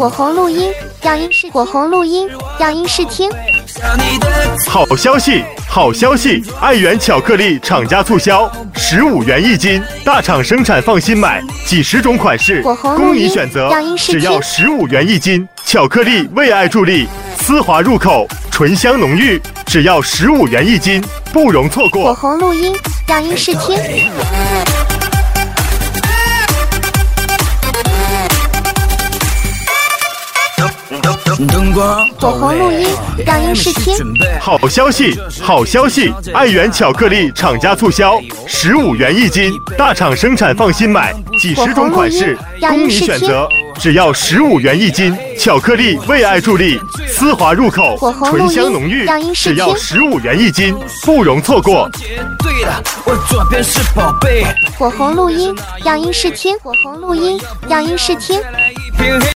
火红录音样音试火红录音样音试听。 好消息，好消息！爱媛巧克力厂家促销，15元1斤，大厂生产放心买，几十种款式供你选择，只要15元1斤。巧克力为爱助力，丝滑入口，醇香浓郁，只要15元1斤，不容错过。 火红录音样音试听。火红录音样音试听。 好消息，好消息！爱媛巧克力厂家促销，15元1斤，大厂生产放心买，几十种款式供你选择，只要15元1斤。巧克力为爱助力，丝滑入口，醇香浓郁，只要15元1斤，不容错过。 火红录音样音试听。火红录音样音试听。